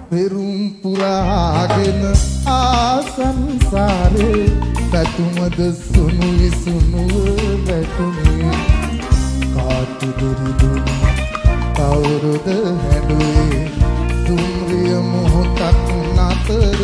පෙරුම් පුරාගෙන ආසංසාරේ පැතුමද සුණු විසුණුව වැටුනේ කාටුදුරිදු කවුරුද හැඬුවේ දුම්රිය මොහොතක් නතර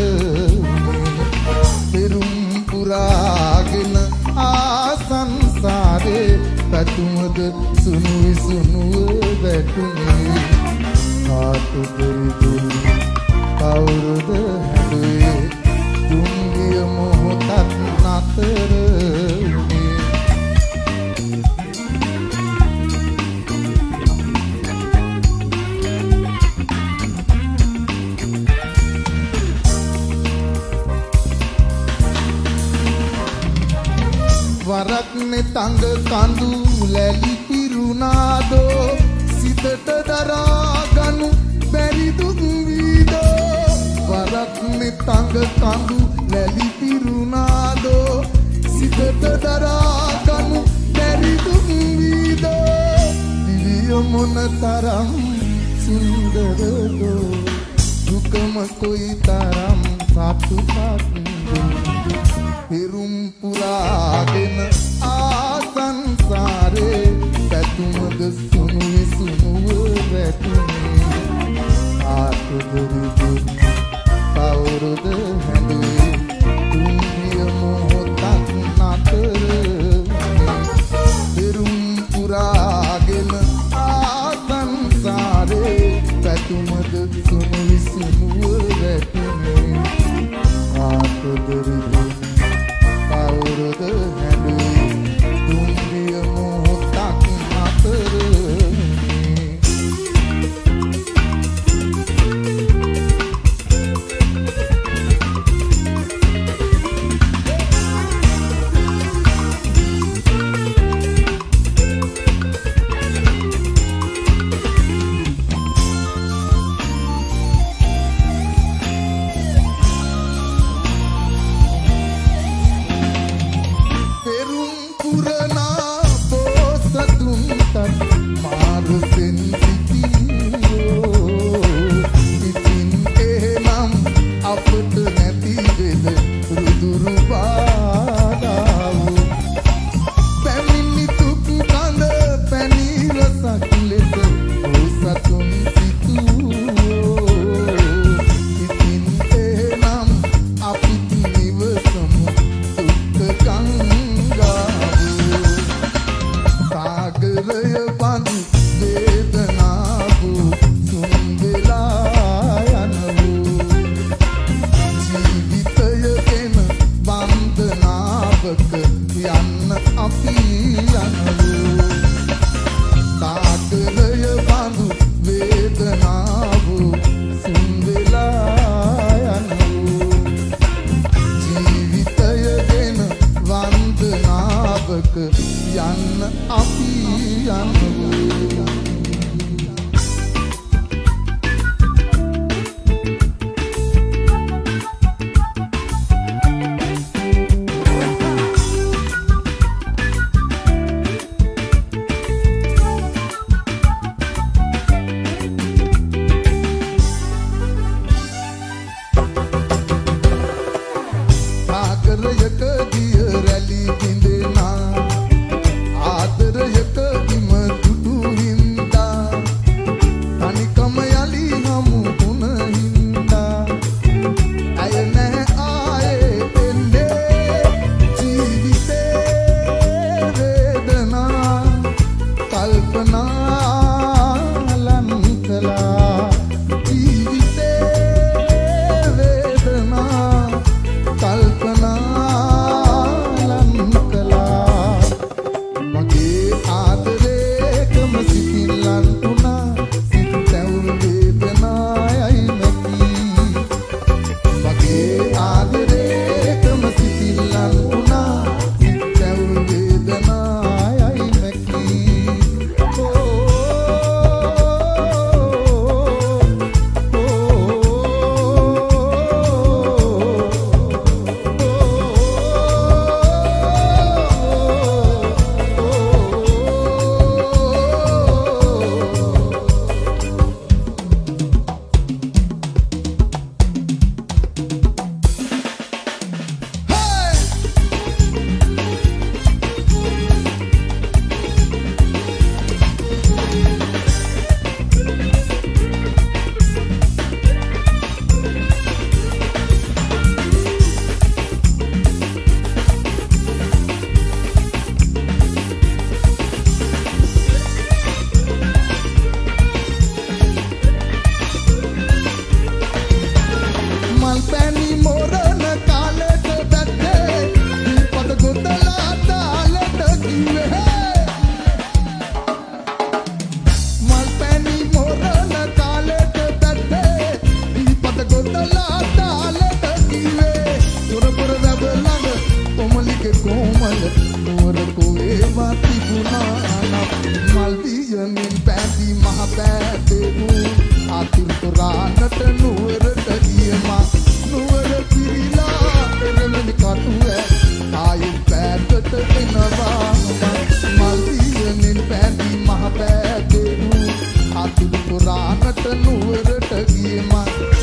පෙරුම් පුරාගෙන ආසංසාරේ පැතුමද සුණු විසුණුව වැටුනේ කාටුදුරිදු කවුරුද හැඬුවේ දුම්රිය මොහොතක් නතර වරක් නෙතඟ කඳු ලැලි පිරුණාදෝ සිතට දරාගනු බැරි දුක් වීදෝ වරක් නෙතඟ කඳු ලැලි පිරුණාදෝ සිතට දරාගනු බැරි දුක් වීදෝ දිවිය මොන තරම් සුන්දරදෝ දුකම කොයි තරම් සතුටක්දෝ පෙරුම් පුරාගෙන ආසංසාරේ පැතුමද සුණු විසුණුව වැටුනේ ආතුදුරිදු කවුරුද හැඬුවේ දුම්රිය මොහොතක් නතර පෙරුම් පුරාගෙන ආසංසාරේ පැතුමද සුණු විසුණුව වැටුනේ ආතුදුරිදු කවුරුද හැඬුවේ දුම්රිය මොහොතක් නතර තිබුණා නම් මල් දියමින් පැඳි මහ බෑදෙමු අතින් පුරාණට නුවරට ගියම නුවර පිරිලා එළමෙන කටුවේ ආයෙත් පැත්තට එනවා මල් දියමින් පැඳි මහ බෑදෙමු අතින් පුරාණට නුවරට ගියම